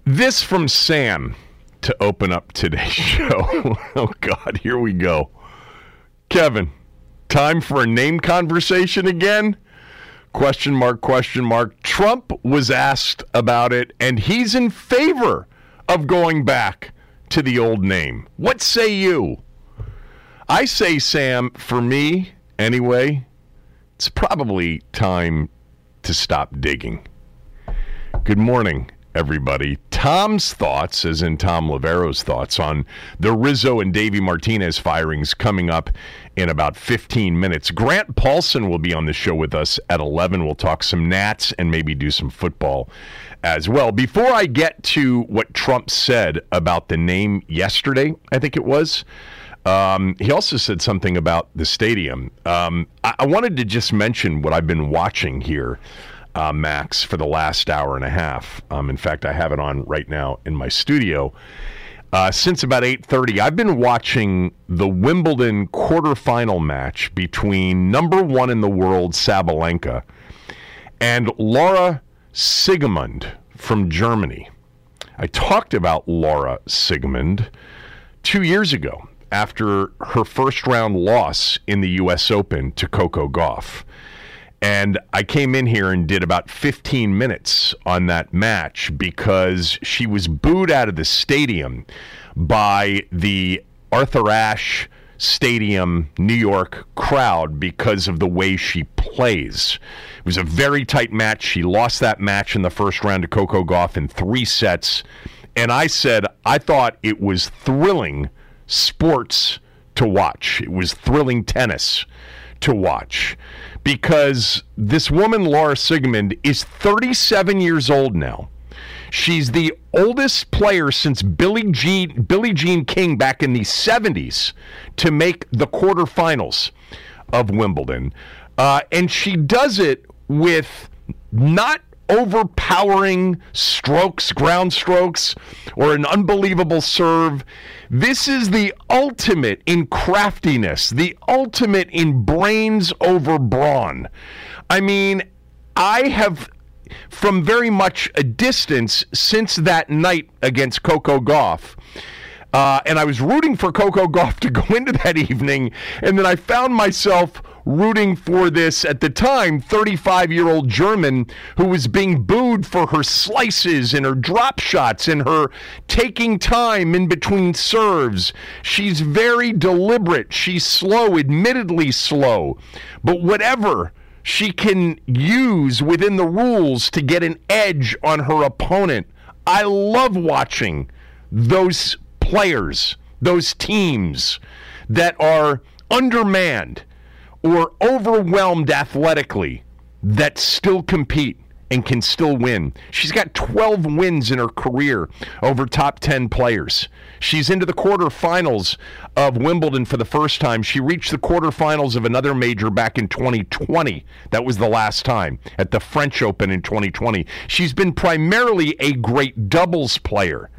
This from Sam to open up today's show. Oh, God, here we go. Kevin, time for a name conversation again? Question mark, question mark. Trump was asked about it, and he's in favor of going back to the old name. What say you? I say, Sam, for me, anyway, it's probably time to stop digging. Good morning, everybody. Tom's thoughts, as in Tom Lavero's thoughts, on the Rizzo and Davey Martinez firings coming up in about 15 minutes. Grant Paulson will be on the show with us at 11. We'll talk some Nats and maybe do some football as well. Before I get to what Trump said about the name yesterday, I think it was, he also said something about the stadium. I wanted to just mention what I've been watching here, Max, for the last hour and a half. In fact, I have it on right now in my studio. Since about 8:30, I've been watching the Wimbledon quarterfinal match between number one in the world, Sabalenka, and Laura Siegemund from Germany. I talked about Laura Siegemund 2 years ago after her first round loss in the U.S. Open to Coco Gauff. And I came in here and did about 15 minutes on that match because she was booed out of the stadium by the Arthur Ashe Stadium, New York crowd because of the way she plays. It was a very tight match. She lost that match in the first round to Coco Gauff in 3 sets. And I said I thought it was thrilling sports to watch. It was thrilling tennis to watch. Because this woman, Laura Siegemund, is 37 years old now. She's the oldest player since Billie Jean King back in the 70s to make the quarterfinals of Wimbledon. And she does it with not overpowering strokes, ground strokes, or an unbelievable serve. This is the ultimate in craftiness, the ultimate in brains over brawn. I mean, I have, from very much a distance since that night against Coco Gauff, and I was rooting for Coco Gauff to go into that evening, and then I found myself rooting for this, at the time, 35-year-old German who was being booed for her slices and her drop shots and her taking time in between serves. She's very deliberate. She's slow, admittedly slow. But whatever she can use within the rules to get an edge on her opponent, I love watching those players, those teams that are undermanned or overwhelmed athletically that still compete and can still win. She's got 12 wins in her career over top 10 players. She's into the quarterfinals of Wimbledon for the first time. She reached the quarterfinals of another major back in 2020. That was the last time, at the French Open in 2020. She's been primarily a great doubles player.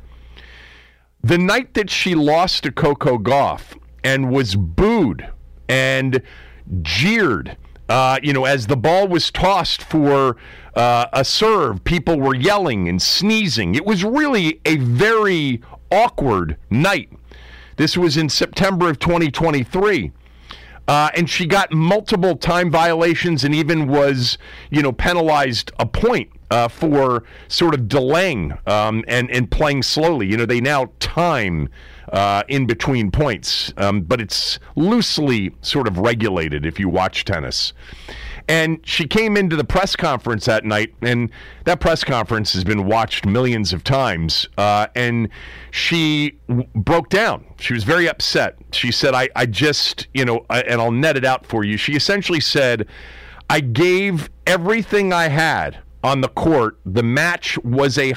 The night that she lost to Coco Gauff and was booed and jeered, as the ball was tossed for a serve, people were yelling and sneezing. It was really a very awkward night. This was in September of 2023. And she got multiple time violations and even was, penalized a point for sort of delaying and playing slowly. They now time in between points, but it's loosely sort of regulated if you watch tennis. And she came into the press conference that night, and that press conference has been watched millions of times, and she broke down. She was very upset. She said, I just, and I'll net it out for you. She essentially said, I gave everything I had on the court. The match was a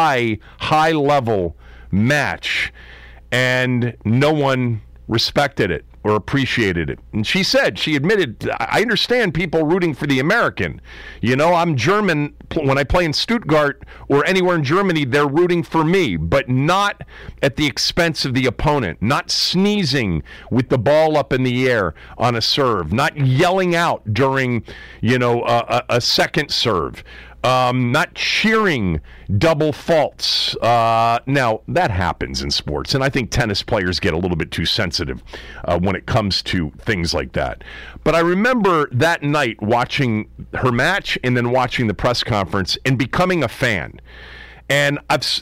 high-level match, and no one respected it or appreciated it. And she admitted, I understand people rooting for the American. I'm German. When I play in Stuttgart or anywhere in Germany, they're rooting for me, but not at the expense of the opponent, not sneezing with the ball up in the air on a serve, not yelling out during, a second serve. not cheering double faults. Now, that happens in sports, and I think tennis players get a little bit too sensitive when it comes to things like that. But I remember that night watching her match and then watching the press conference and becoming a fan. And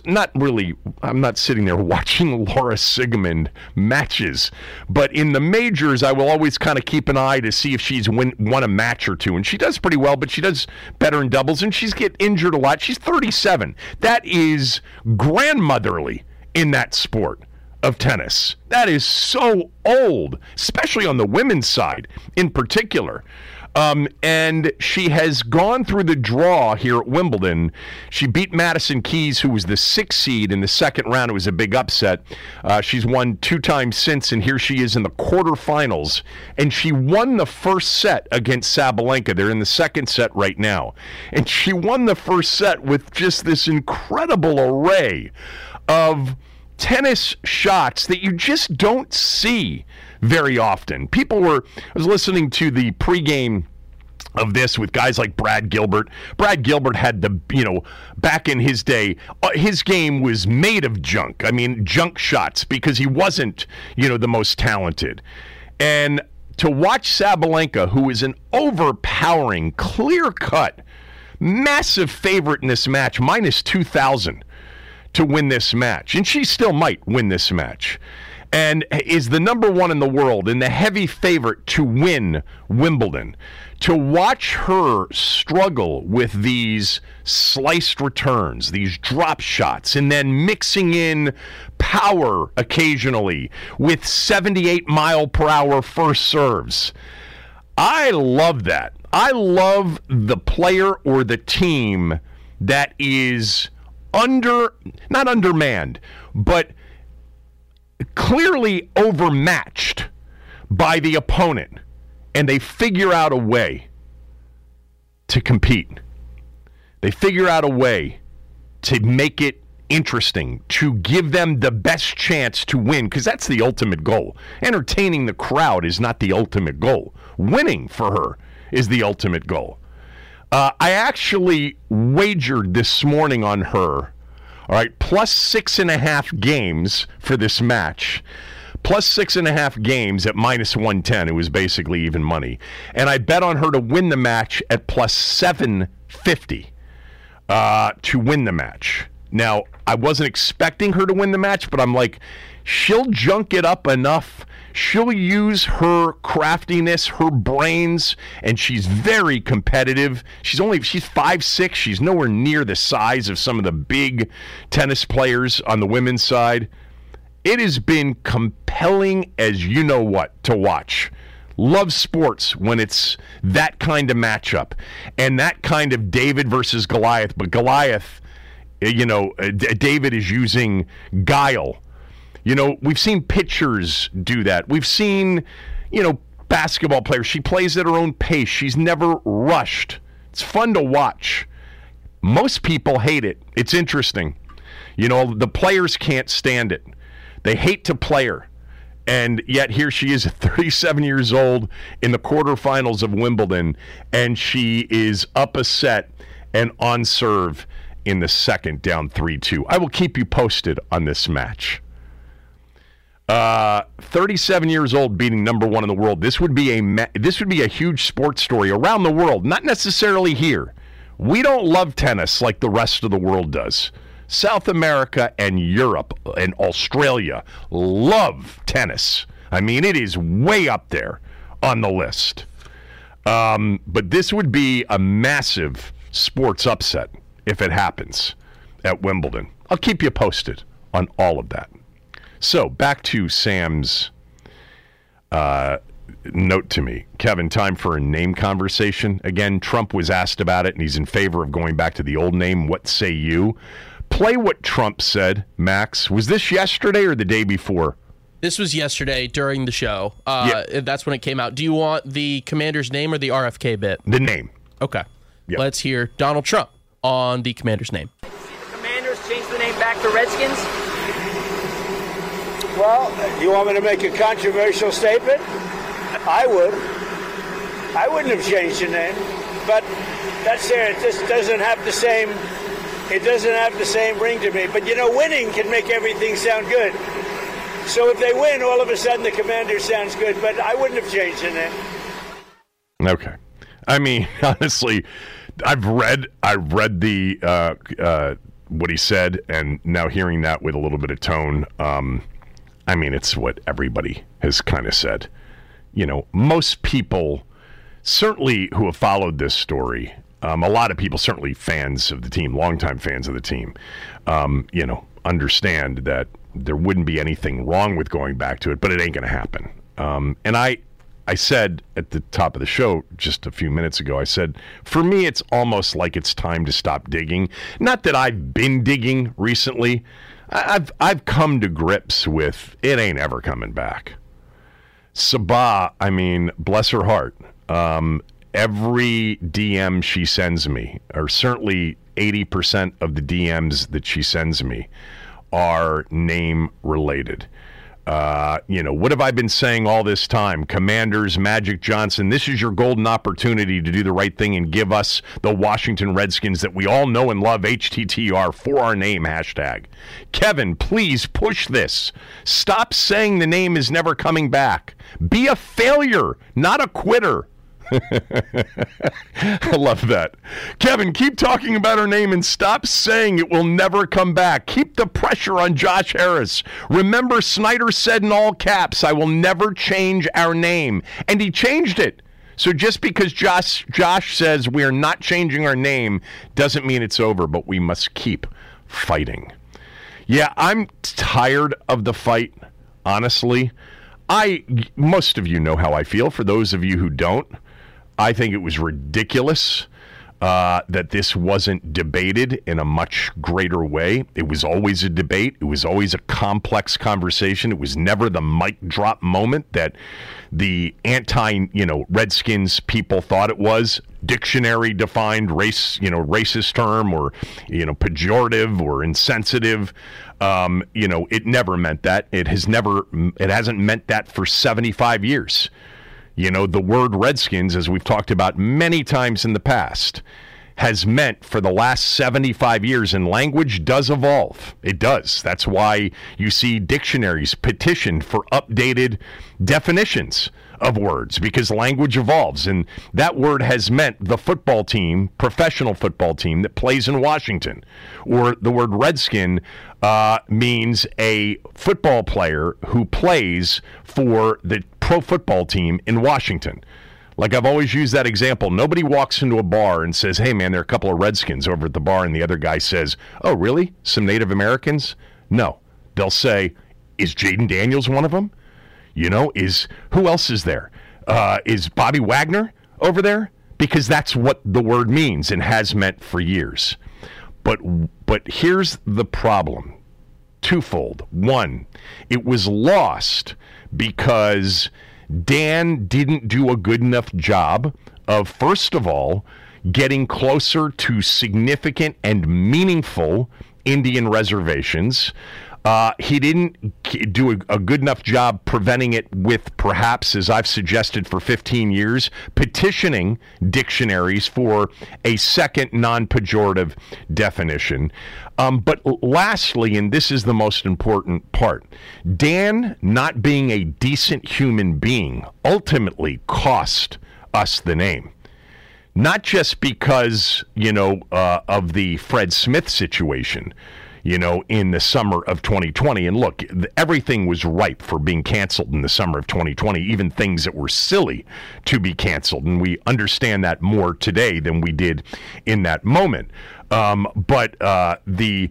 I'm not sitting there watching Laura Siegemund matches, but in the majors, I will always kind of keep an eye to see if she's won a match or two. And she does pretty well, but she does better in doubles, and she's get injured a lot. She's 37. That is grandmotherly in that sport of tennis. That is so old, especially on the women's side in particular. And she has gone through the draw here at Wimbledon. She beat Madison Keys, who was the 6th seed in the second round. It was a big upset. She's won 2 times since, and here she is in the quarterfinals. And she won the first set against Sabalenka. They're in the second set right now. And she won the first set with just this incredible array of tennis shots that you just don't see very often. I was listening to the pregame of this with guys like Brad Gilbert. Brad Gilbert had back in his day, his game was made of junk. I mean, junk shots, because he wasn't, the most talented. And to watch Sabalenka, who is an overpowering, clear-cut, massive favorite in this match, minus 2,000 to win this match. And she still might win this match. And is the number 1 in the world and the heavy favorite to win Wimbledon. To watch her struggle with these sliced returns, these drop shots, and then mixing in power occasionally with 78-mile-per-hour first serves. I love that. I love the player or the team that is not undermanned, but clearly overmatched by the opponent, and they figure out a way to compete. They figure out a way to make it interesting, to give them the best chance to win, because that's the ultimate goal. Entertaining the crowd is not the ultimate goal. Winning for her is the ultimate goal. I actually wagered this morning on her. All right, plus 6.5 games for this match. Plus 6.5 games at minus 110. It was basically even money. And I bet on her to win the match at plus 750 to win the match. Now, I wasn't expecting her to win the match, but I'm like, she'll junk it up enough. She'll use her craftiness, her brains, and she's very competitive. She's 5'6". She's nowhere near the size of some of the big tennis players on the women's side. It has been compelling as you know what to watch. Love sports when it's that kind of matchup and that kind of David versus Goliath. But Goliath, David is using guile. We've seen pitchers do that. We've seen, basketball players. She plays at her own pace. She's never rushed. It's fun to watch. Most people hate it. It's interesting. The players can't stand it. They hate to play her. And yet here she is at 37 years old in the quarterfinals of Wimbledon, and she is up a set and on serve in the second, down 3-2. I will keep you posted on this match. 37 years old, beating number 1 in the world. This would be a huge sports story around the world, not necessarily here. We don't love tennis like the rest of the world does. South America and Europe and Australia love tennis. I mean, it is way up there on the list. But this would be a massive sports upset if it happens at Wimbledon. I'll keep you posted on all of that. So, back to Sam's note to me. Kevin, time for a name conversation. Again, Trump was asked about it, and he's in favor of going back to the old name. What say you? Play what Trump said, Max. Was this yesterday or the day before? This was yesterday during the show. That's when it came out. Do you want the commander's name or the RFK bit? The name. Okay. Yep. Let's hear Donald Trump on the commander's name. The Commanders changed the name back to Redskins? Well, you want me to make a controversial statement? I would. I wouldn't have changed the name. But That's there. It just doesn't have the same. It doesn't have the same ring to me. But winning can make everything sound good. So if they win, all of a sudden the Commanders sounds good. But I wouldn't have changed the name. Okay. I mean, honestly, I've read the what he said, and now hearing that with a little bit of tone, I mean, it's what everybody has kind of said. Most people, certainly who have followed this story, a lot of people, certainly fans of the team, longtime fans of the team, understand that there wouldn't be anything wrong with going back to it, but it ain't going to happen. And I said at the top of the show just a few minutes ago, I said, for me, it's almost like it's time to stop digging. Not that I've been digging recently. I've come to grips with it ain't ever coming back. Sabah, I mean, bless her heart. Every DM she sends me, or certainly 80% of the DMs that she sends me, are name related. What have I been saying all this time? Commanders, Magic Johnson, this is your golden opportunity to do the right thing and give us the Washington Redskins that we all know and love, HTTR, for our name, hashtag. Kevin, please push this. Stop saying the name is never coming back. Be a failure, not a quitter. I love that. Kevin, keep talking about her name and stop saying it will never come back. Keep the pressure on Josh Harris. Remember, Snyder said in all caps, I will never change our name. And he changed it. So just because Josh says we are not changing our name doesn't mean it's over, but we must keep fighting. Yeah, I'm tired of the fight, honestly. Most of you know how I feel. For those of you who don't, I think it was ridiculous that this wasn't debated in a much greater way. It was always a debate. It was always a complex conversation. It was never the mic drop moment that the Redskins people thought it was. Dictionary defined racist term or, pejorative or insensitive. It never meant that. It hasn't meant that for 75 years. The word Redskins, as we've talked about many times in the past, has meant for the last 75 years, and language does evolve. It does. That's why you see dictionaries petition for updated definitions of words, because language evolves. And that word has meant the football team, professional football team that plays in Washington. Or the word Redskin means a football player who plays for the pro football team in Washington. Like I've always used that example. Nobody walks into a bar and says, hey, man, there are a couple of Redskins over at the bar. And the other guy says, oh, really? Some Native Americans? No. They'll say, is Jaden Daniels one of them? Who else is there? Is Bobby Wagner over there? Because that's what the word means and has meant for years. But here's the problem. Twofold. One, it was lost because Dan didn't do a good enough job of, first of all, getting closer to significant and meaningful Indian reservations. He didn't do a good enough job preventing it with, perhaps, as I've suggested for 15 years, petitioning dictionaries for a second non-pejorative definition. But lastly, and this is the most important part, Dan not being a decent human being ultimately cost us the name. Not just because, of the Fred Smith situation, in the summer of 2020. And look, everything was ripe for being canceled in the summer of 2020, even things that were silly to be canceled. And we understand that more today than we did in that moment. But the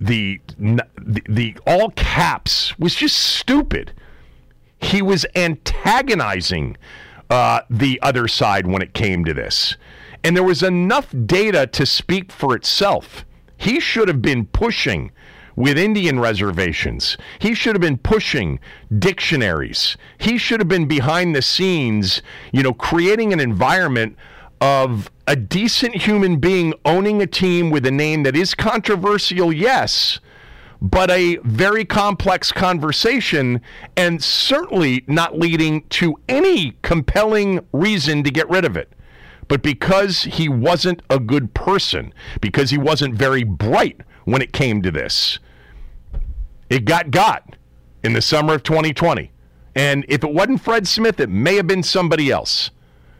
all caps was just stupid. He was antagonizing the other side when it came to this. And there was enough data to speak for itself. He should have been pushing with Indian reservations. He should have been pushing dictionaries. He should have been behind the scenes, creating an environment of a decent human being owning a team with a name that is controversial, yes, but a very complex conversation and certainly not leading to any compelling reason to get rid of it. But because he wasn't a good person, because he wasn't very bright when it came to this, it got in the summer of 2020. And if it wasn't Fred Smith, it may have been somebody else.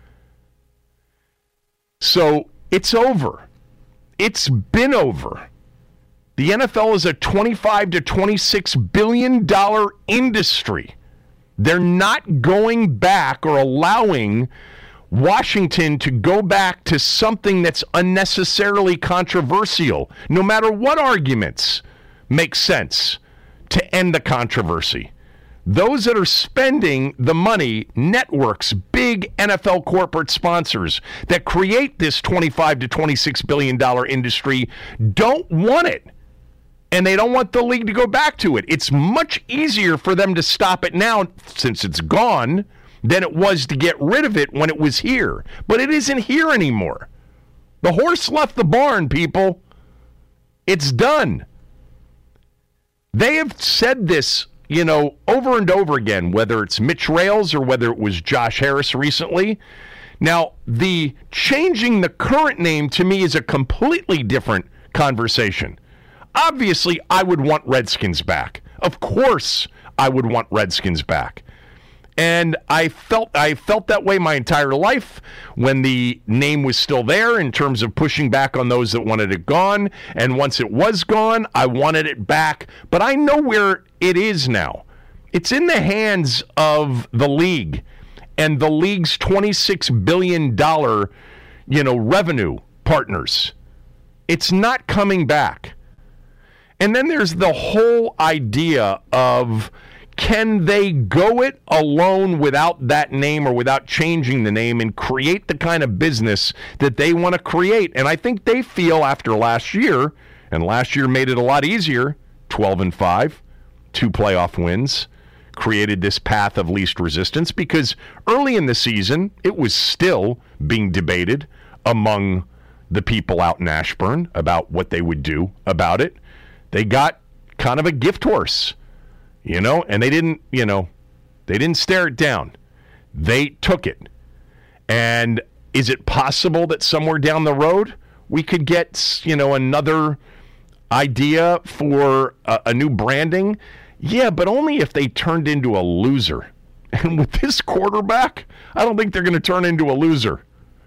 So it's over. It's been over. The NFL is a $25 to $26 billion industry. They're not going back or allowing Washington to go back to something that's unnecessarily controversial, no matter what arguments make sense to end the controversy. Those that are spending the money, networks, big NFL corporate sponsors that create this $25 to $26 billion industry, don't want it. And they don't want the league to go back to it. It's much easier for them to stop it now, since it's gone, than it was to get rid of it when it was here. But it isn't here anymore. The horse left the barn, people. It's done. They have said this, over and over again, whether it's Mitch Rales or whether it was Josh Harris recently. Now, the changing the current name to me is a completely different conversation. Obviously, I would want Redskins back. Of course, I would want Redskins back. And I felt that way my entire life when the name was still there, in terms of pushing back on those that wanted it gone. And once it was gone, I wanted it back. But I know where it is now. It's in the hands of the league and the league's $26 billion, revenue partners. It's not coming back. And then there's the whole idea of, can they go it alone without that name or without changing the name and create the kind of business that they want to create? And I think they feel after last year, and last year made it a lot easier, 12-5, 2 playoff wins, created this path of least resistance, because early in the season, it was still being debated among the people out in Ashburn about what they would do about it. They got kind of a gift horse, and they didn't stare it down. They took it. And is it possible that somewhere down the road we could get, another idea for a new branding? Yeah, but only if they turned into a loser. And with this quarterback, I don't think they're going to turn into a loser.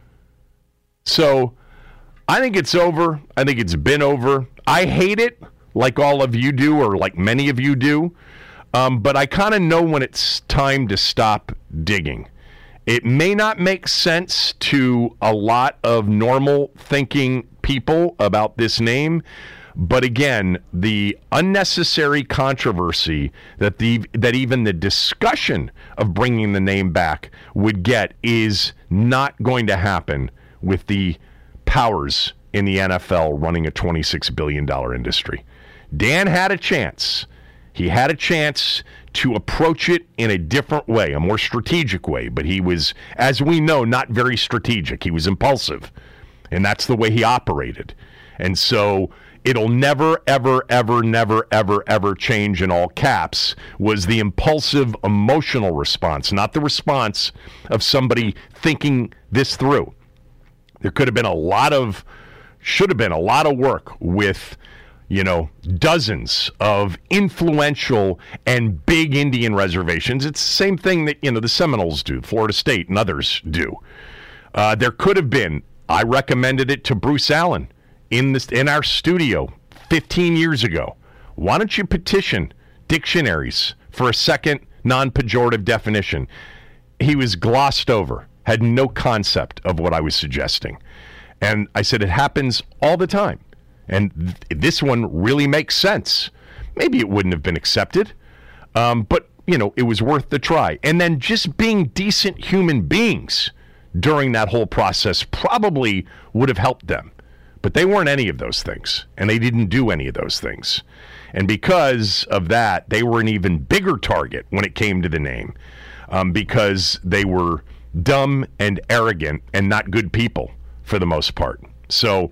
So I think it's over. I think it's been over. I hate it, like all of you do, or like many of you do. But I kind of know when it's time to stop digging. It may not make sense to a lot of normal thinking people about this name, but again, the unnecessary controversy that even the discussion of bringing the name back would get is not going to happen with the powers in the NFL running a $26 billion industry. Dan had a chance. He had a chance to approach it in a different way, a more strategic way, but he was, as we know, not very strategic. He was impulsive, and that's the way he operated. And so it'll never, ever, ever, never, ever, ever change, in all caps, was the impulsive emotional response, not the response of somebody thinking this through. There should have been a lot of work with dozens of influential and big Indian reservations. It's the same thing that, the Seminoles do, Florida State and others do. There could have been, I recommended it to Bruce Allen in our studio 15 years ago. Why don't you petition dictionaries for a second non-pejorative definition? He was glossed over, had no concept of what I was suggesting. And I said, it happens all the time. And this one really makes sense. Maybe it wouldn't have been accepted, but, it was worth the try. And then just being decent human beings during that whole process probably would have helped them. But they weren't any of those things, and they didn't do any of those things. And because of that, they were an even bigger target when it came to the name, because they were dumb and arrogant and not good people for the most part. So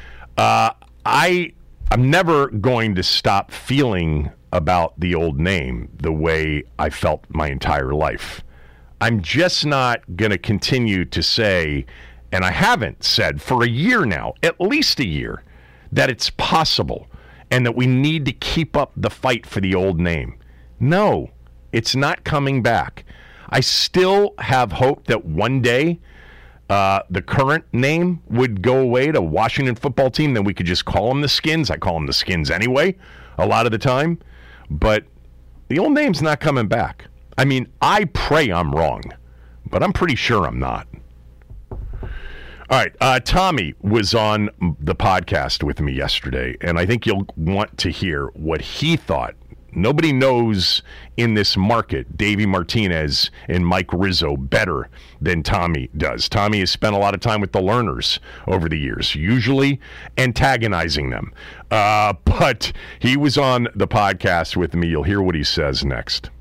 I'm never going to stop feeling about the old name the way I felt my entire life. I'm just not going to continue to say and I haven't said for a year now, at least a year, that it's possible and that we need to keep up the fight for the old name. No, it's not coming back. I still have hope that one day the current name would go away to Washington Football Team, then we could just call them the Skins. I call them the Skins anyway, a lot of the time. But the old name's not coming back. I mean, I pray I'm wrong, but I'm pretty sure I'm not. All right, Tommy was on the podcast with me yesterday, and I think you'll want to hear what he thought. Nobody knows in this market Davey Martinez and Mike Rizzo better than Tommy does. Tommy has spent a lot of time with the learners over the years, usually antagonizing them. But he was on the podcast with me. You'll hear what he says next.